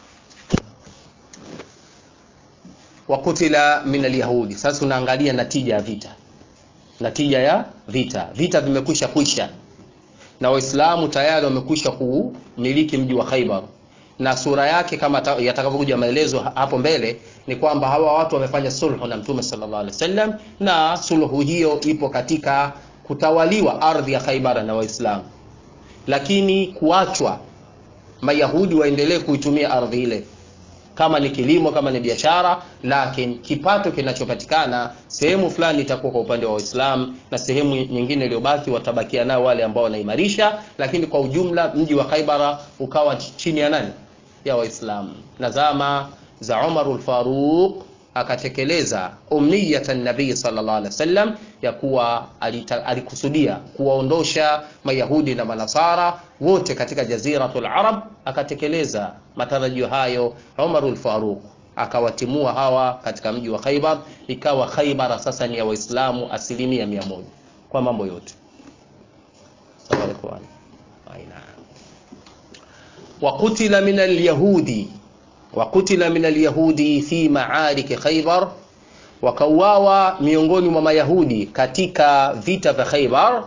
Wakutila min al-yahudi. Sasa tunaangalia natija ya vita. Natija ya vita vimekwisha kwisha na Waislamu tayari wamekwisha kumiliki mji wa Khaybar, na sura yake kama yatakavyokuja maelezo hapo mbele ni kwamba hawa watu wamefanya sulhu na Mtume sallallahu alaihi wasallam, na sulhu hiyo ipo katika kutawaliwa ardhi ya Khaybar na Waislamu, lakini kuachwa Mayahudi waendelee kuitumia ardhi ile kama ni kilimo, kama ni biashara, lakini kipato kinachopatikana sehemu fulani itakuwa kwa upande wa Waislamu na sehemu nyingine iliyobaki watabakia nao wale ambao wanaimarisha, lakini kwa ujumla mji wa Khaybar ukawa chini ya nani? Ya Waislamu. Na zama za Umar al-Faruq akatekeleza umniyatan nabii sallallahu alaihi wasallam ya kuwa alikusudia kuwaondosha Mayahudi na Manasara wote katika jaziratul Arab. Akatekeleza matarajio hayo Umar al-Faruq, akawatimua hawa katika mji wa Khaybar. Ikawa Khaybar sasa ni ya Waislamu 100% kwa mambo yote. Sawa ikhwan. Aina. Wakutila min al-yahudi fi ma'arik Khaybar, wakawawa miongoni mwa Mayahudi katika vita vya Khaybar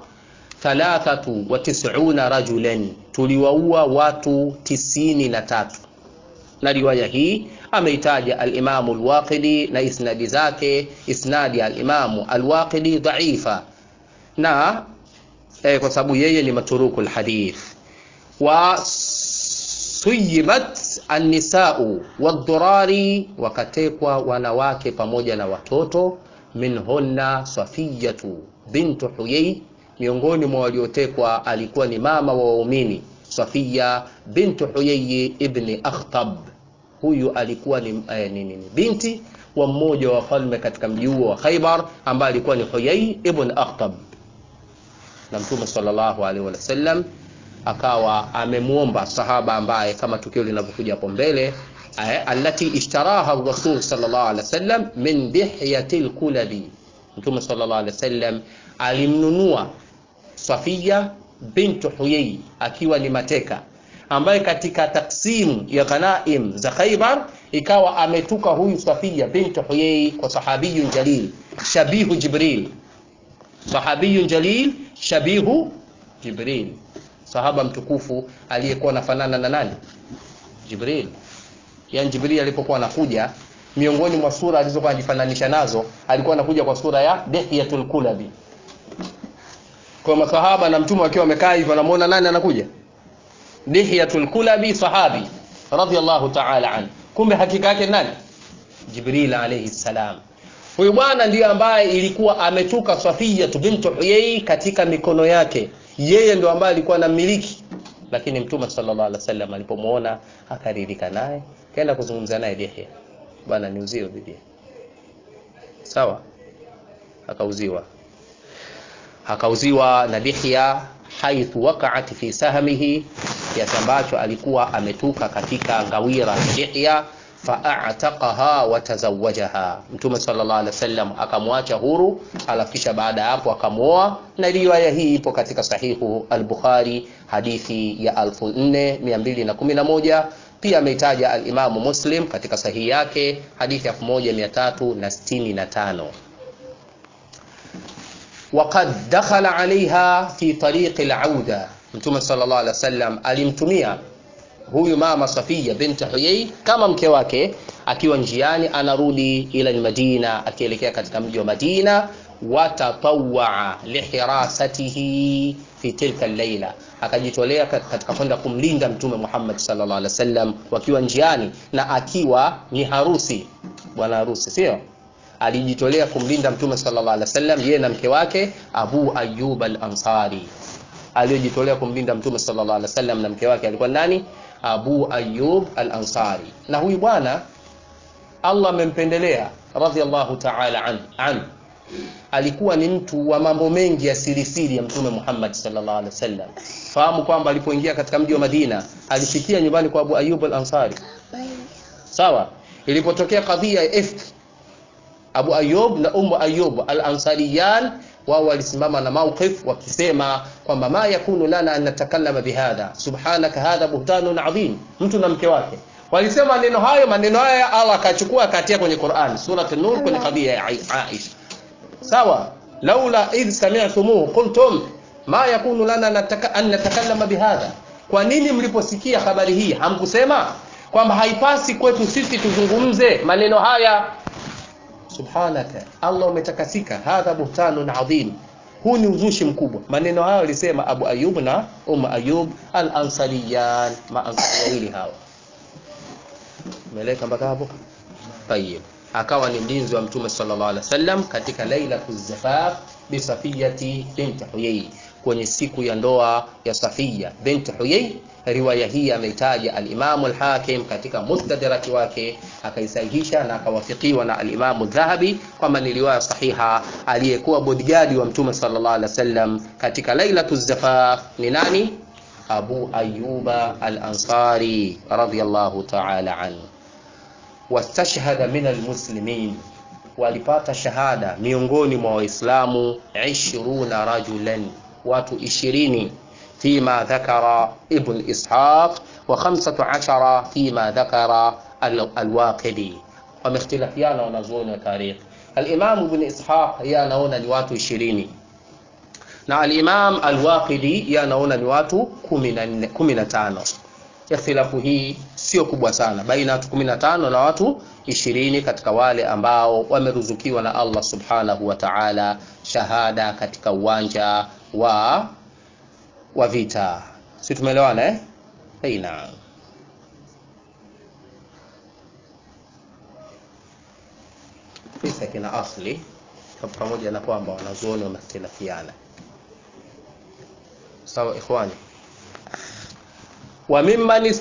93 rajulan, tuliwaua watu 93. Na riwaya hii ameitaja al-Imam al-Waqidi na isnadi zake, isnadi ya al-Imam al-Waqidi dhaifa na kwa sababu yeye ni maturukul hadith. Wa suyibat an-nisa'u wad-durari, wakatekwa wanawake pamoja na watoto. Minhunna Safiyatu bintu Huyay, miongoni mwa waliotekwa alikuwa ni mama wa waumini Safiya bintu Huyay ibn Akhtab. Huyu alikuwa ni binti wa mmoja wa wafalme katika mji wa Khaybar ambaye alikuwa ni Huyay ibn Akhtab. Na Mtume sallallahu alaihi wasallam akawa amemuomba sahaba ambaye kama tukio linavyokuja hapo mbele, allati ishtaraha Rasul sallallahu alaihi wasallam min Dihyatil Kulabi. Mtume sallallahu alaihi wasallam alimnunua Safiya bintu Huyay akiwa ni mateka, ambaye katika taksimu ya ghanaim za Khaybar ikawa ametuka huyu Safiya bintu Huyay kwa sahabiyun jalil shabihu Jibril. Sahabiyun jalil shabihu Jibril, sahaba mtukufu aliyekuwa anafanana na nani? Jibril. Yani Jibril alipokuwa anakuja, miongoni mwa sura alizokuwa anajifananisha nazo, alikuwa anakuja kwa sura ya Dihyatul Kulabi. Kwa masahaba na mtume wakiwa wamekaa hivyo, anamuona nani anakuja? Dihyatul Kulabi, sahabi radhiyallahu ta'ala an. Kumbe hakika yake nani? Jibril alayhi salam. Huyu bwana ndiye ambaye ilikuwa ametuka Safiya bintu Huyay katika mikono yake. Yeye ndio ambaye alikuwa anamiliki, lakini Mtume sallallahu alaihi wasallam alipomuona akaridhika naye, kaenda kuzungumza naye Dihya, bwana niuzie bibi. sawa, akauziwa na Dihya haithu waqa'at fi sahmihi, kiasi ambacho alikuwa ametuka katika ngawira Dihya, fa'ataqaha wa tazawwajaha. Mtume sallallahu alaihi wasallam akamwacha huru, alafisha baada hapo akamuoa, na riwaya hii ipo katika sahihu al-Bukhari hadithi ya 4211. Pia ameitaja al-Imam Muslim katika sahihi yake hadithi ya 1365. وقد دخل عليها في طريق العودة. Mtume sallallahu alaihi wasallam alimtumia huyu mama Safia binti Huyay kama mke wake akiwa njiani anarudi ila Madina, akielekea katika mji wa Madina. Watatawwa lihirasatihi fi tilka al-laila, akajitolea katika kwenda kumlinda Mtume Muhammad sallallahu alaihi wasallam wakiwa njiani, na akiwa ni harusi, bwana harusi, sio? Alijitolea kumlinda Mtume sallallahu alaihi wasallam, yeye na mke wake Abu Ayyub al-Ansari. Aliyejitolea kumlinda Mtume sallallahu alaihi wasallam na mke wake alikuwa nani? Abu Ayyub al-Ansari. Na huyu bwana Allah amempendelea radhiallahu ta'ala an. Alikuwa ni mtu wa mambo mengi ya siri ya Mtume Muhammad sallallahu alaihi wasallam. Fahamu kwamba alipoingia katika mji wa Madina alifikia nyumbani kwa Abu Ayyub al-Ansari. Sawa? Ilipotokea kadhia ya ifk, Abu Ayyub na Ayyub al-Ansariyan wao walisimama na mawqif wakisema kwamba ma yakunu lana an natakallama bihadha subhanaka hadha buhtanun adhim. Mtu na mke wake walisema maneno haya Allah akachukua akatia kwenye Qur'an, sura an-Nur, kwenye kadhia ya Aisha. Sawa, laula idh sami'tumuhu qultum ma yakunu lana an natakallama bihadha. Kwa nini mliposikia habari hii hamkusema kwamba haipasi kwetu sisi tuzungumze maneno haya? Subhanaka, Allah umetakasika, hadha buhtanun adhim, huu ni uzushi mkubwa. Maneno hayo alisema Abu Ayyub na Ayyub al-Ansariyan, maansari hao. Meleka mpaka hapo. Tayeb, akawa ni mlinzi wa Mtume sallallahu alaihi wasallam katika lailatul zafaf bi Safiyati bint Huyay, kwenye siku ya ndoa ya Safia bint Huyay. Riwaya hii ameitaja al-Imam al-Hakim katika Mustadrak wake, akaisahihisha na akawafikiwa na al-Imam al-Dhahabi kwamba ni riwaya sahiha. Aliyekuwa bodyguard wa Mtume sallallahu alaihi wasallam katika lailatul zafaf ni nani? Abu Ayyuba al-Ansari radhiyallahu ta'ala anhu. Wastashhada min al-muslimin, walipata shahada miongoni mwa Waislamu 20 rajulan, watu 20 فيما ذكر ابن إسحاق، و15 فيما ذكر الواقدي. ومختلفيانا ونزول التاريخ. الإمام ابن إسحاق يanaona ni watu 20 na al-Imam al-Waqidi yanaona ni watu 15. Ikhtilafu hii sio kubwa sana baina watu 15 na watu 20 katika wale ambao wameruzukiwa na Allah subhanahu wa ta'ala shahada katika uwanja wa vita. Si tumeelewana eh? Haina. Kisa kina asli pamoja na kwamba wanazuoni wamehitilafiana. Sawa ikhwani. Wa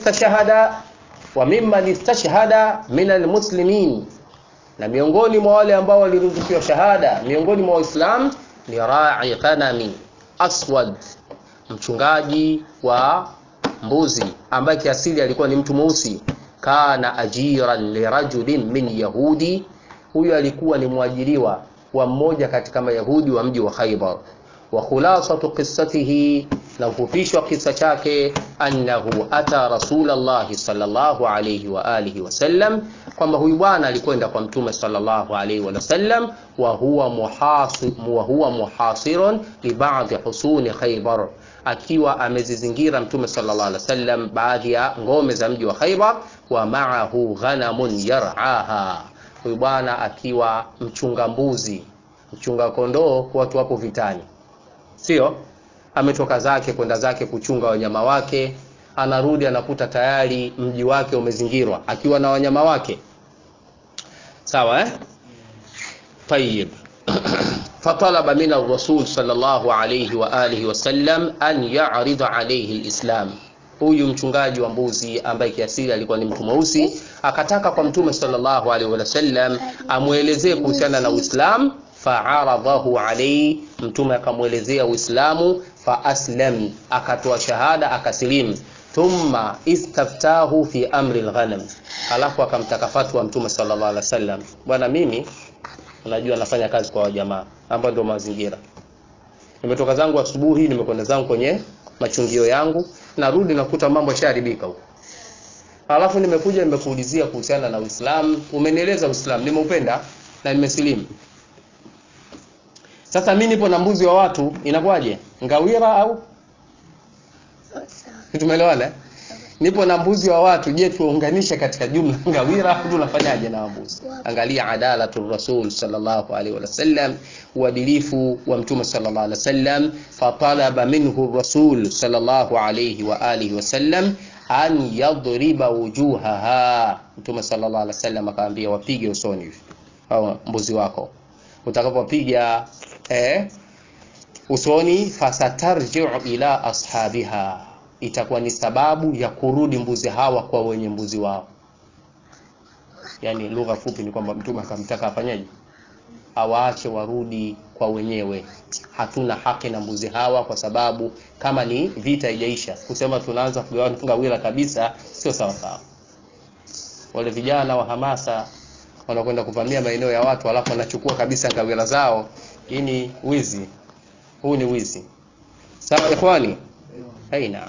mimman istashhada min almuslimin, na miongoni mwa wale ambao waliruzukiwa shahada miongoni mwa Waislamu ni ra'i ghanami aswad, mchungaji wa mbuzi ambaye kiasili alikuwa ni mtu mweusi. Kana ajiran li rajulin min yahudi, huyu alikuwa ni mwajiriwa wa mmoja katika mayahudi wa mji wa Khaybar. Wa khulasatu qissatihi, na ufupisho wa kisa chake, annahu ata rasulullah sallallahu alayhi wa alihi wasallam, kwamba huyu bwana alikwenda kwa mtume sallallahu alayhi wa sallam, wa huwa muhasirun li ba'd husuni Khaybar, akiwa amezizingira mtume sallallahu alaihi wasallam baadhi ya ngome za mji wa Khaybar. Wa ma'ahu ghanamun yar'aha, huyu bwana akiwa mchunga mbuzi, mchunga kondoo, watu wapo vitani, sio? Ametoka zake kwenda zake kuchunga wanyama wake, anarudi anakuta tayari mji wake umezingirwa akiwa na wanyama wake. Sawa eh? Tayyib. Fatalaba min ar-rasul sallallahu alayhi wa alihi wasallam an ya'rida alayhi al-islam. Huyu mchungaji wa mbuzi ambaye kiasili alikuwa ni mtu mweusi akataka kwa mtume sallallahu alaihi wasallam amuelezee kuhusiana na Uislamu. Fa'aradahu alayhi, mtume akamuelezea Uislamu. Fa aslam, akatoa shahada, akasilimu. Thumma istaftahu fi amri al-ghanam, alafu akamtaka fatwa mtume sallallahu alaihi wasallam. Bwana, mimi unajua nafanya kazi kwa jamaa ambao ndio mazingira, nimetoka zangu asubuhi, nimekwenda zangu kwenye machungio yangu, narudi nakuta mambo yasharibika huko. Alafu nimekuja nimekuulizia kuhusiana na Uislamu, umenieleza Uislamu, nimeupenda na nimesilimu. Sasa mimi nipo na mbuzi wa watu, inakuwaje? Ngawira au? Tumeelewana? Nipo na mbuzi wa watu, je, tuunganishe katika jumla ngawira au tunafanyaje na mbuzi? Angalia adalatul rasul sallallahu alaihi wasallam, uadilifu wa mtume sallallahu alaihi wasallam. Fatalaba minhu rasul sallallahu alaihi wa alihi wasallam an yadriba wujuhaha, mtume sallallahu alaihi wasallam akaambia wapige usoni hivi au mbuzi wako. Utakapopiga usoni, fasatarji'u ila ashabiha, itakuwa ni sababu ya kurudi mbuzi hawa kwa wenye mbuzi wao. Yani lugha fupi ni kwamba mtume akamtaka afanyaje? Awaache warudi kwa wenyewe. Hatuna haki na mbuzi hawa, kwa sababu kama ni vita haijaisha, kusema tunaanza kugawana ngawira kabisa sio sawa sawa. Wale vijana wa hamasa wanakwenda kuvamia maeneo ya watu, alafu wanachukua kabisa ngawira zao. Hii ni wizi, huu ni wizi. Sawa ikhwani? Aina.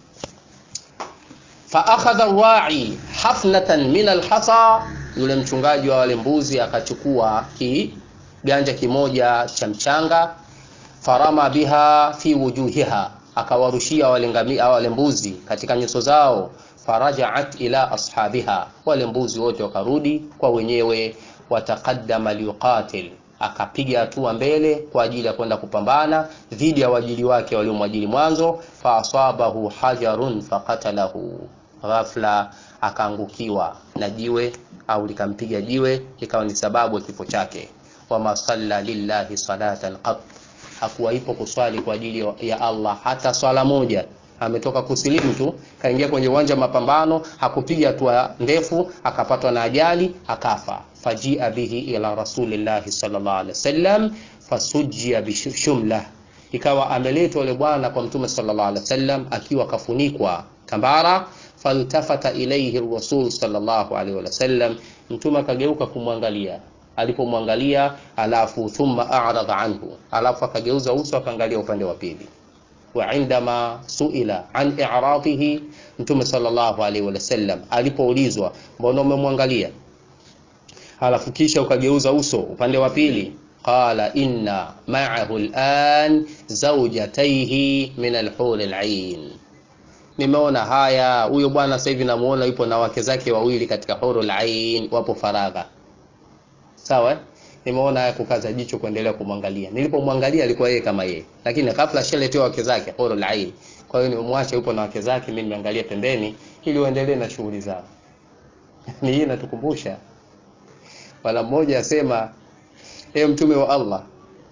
Fa akhadha ar-ra'i hafnatan min al-hasa, yule mchungaji wa wale mbuzi akachukua kiganja kimoja cha mchanga. Farama biha fi wujuhiha, akawarushia wale mbuzi katika nyuso zao. Faraja'at ila ashabiha, wale mbuzi wote wakarudi kwa wenyewe. Wataqaddama liqatil, akapiga hatua mbele kwa ajili ya kwenda kupambana dhidi ya wajili wake waliomwajili mwanzo. Fa asabahu hajarun faqatalahu, ghafla akaangukiwa na jiwe au likampiga jiwe, ikawa ni sababu ya kifo chake. Wama salla lillahi salatan qat, hakuwa ipo kuswali kwa ajili ya Allah hata swala moja. Ametoka kusilimu tu, kaingia kwenye uwanja wa mapambano, hakupiga hatua ndefu, akapatwa na ajali, akafa. Fajia bihi ila rasulillahi sallallahu alaihi wasallam fasujia bishumlah, ikawa ameletwa yule bwana kwa mtume sallallahu alaihi wasallam akiwa kafunikwa tambara. Faltafata ilayhi rasul sallallahu alaihi wasallam, mtume akageuka kumwangalia. Alipomwangalia, alafu thumma a'rada anhu, alafu akageuza uso akaangalia upande wa pili. Wa indama suila an i'radihi, mtume sallallahu alaihi wasallam alipoulizwa mbona umemwangalia alafu kisha ukageuza uso upande wa pili, qala inna ma'ahu al'an zawjatayhi min al-hur al-'ain, nimeona haya, huyo bwana sasa hivi namuona yupo na wake zake wawili katika hurul ain, wapo faragha. Sawa? Nimeona haya, kukaza jicho kuendelea kumwangalia. Nilipomwangalia alikuwa yeye kama yeye, lakini ghafla shaletewa wake zake hurul ain. Kwa hiyo nimemwacha yupo na wake zake, mimi nimeangalia pembeni ili waendelee na shughuli zao. Ni hii inatukumbusha wala mmoja asema, mtume wa Allah,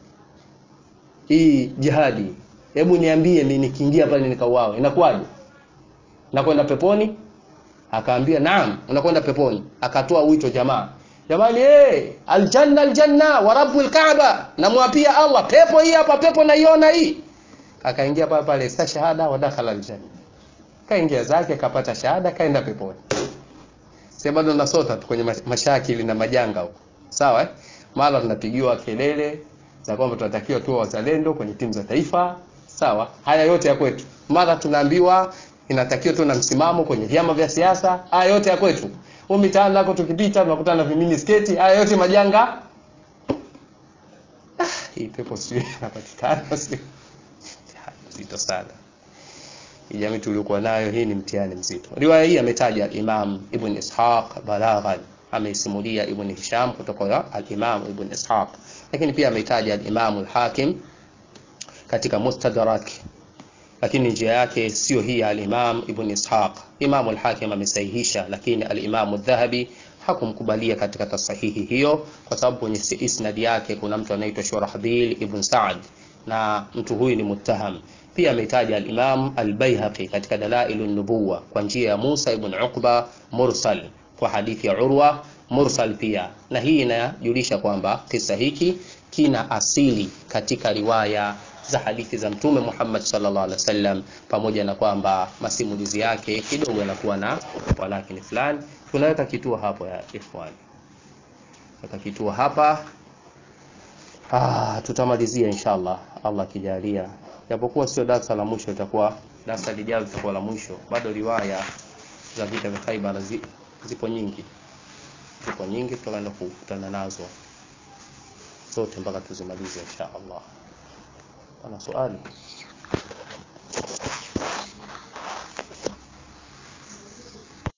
hii jihadi, hebu niambie mimi nikiingia pale nikauawe inakuwaje? Nakwenda peponi? Akaambia naam, unakwenda peponi. Akatoa wito jamaa, jamani, aljanna aljanna wa rabbul kaaba, namwapia Allah pepo hii hapa, pepo naiona hii. Akaingia pale sa shahada wa dakhala aljanna, kaingia zake akapata shahada, kaenda peponi. Sasa bado nasota kwenye mashakili na majanga huko. Sawa mara tunapigiwa kelele za kwamba tunatakiwa tuwe wazalendo kwenye timu za taifa. Sawa, haya yote ya kwetu. Mara tunaambiwa inatakiwa tuwe na msimamo kwenye vyama vya siasa. Haya yote ya kwetu. Mitaani nako tukipita tunakutana na vimini sketi. Haya yote majanga. Hii pepo sio inapatikana sio. Zito sana. Jamii tuliokuwa nayo hii ni mtihani mzito. Riwaya hii ametaja Imam Ibn Ishaq balaghan, ameisimulia Ibn Hisham kutoka kwa al-Imam Ibn Ishaq, lakini pia ametaja al-Imam al-Hakim katika Mustadrak, lakini njia yake sio hii ya al-Imam Ibn Ishaq. Imam al-Hakim amesahihisha, lakini al-Imam al-Dhahabi hakumkubalia katika tasahihi hiyo, kwa sababu kwenye isnad yake kuna mtu anaitwa Shurahbil ibn Sa'd, na mtu huyu ni muttaham. Pia ametaja al-Imam al-Baihaqi katika Dalailun Nubuwa kwa njia ya Musa ibn Uqba mursal kwa hadithi ya Urwa mursal pia, na hii inajulisha kwamba kisa hiki kina asili katika riwaya za hadithi za Mtume Muhammad sallallahu alaihi wasallam, pamoja na kwamba masimulizi yake kidogo yanakuwa na walakini fulani. Tunaweka kituo hapo ya ikhwani, weka kituo hapa. Tutamalizia inshallah Allah kijalia, japokuwa sio darasa la mwisho, itakuwa darasa lijalo litakuwa la mwisho. Bado riwaya za vita vya Khaibar zipo nyingi, tutaenda kukutana nazo zote mpaka tuzimalize inshallah. Ana swali?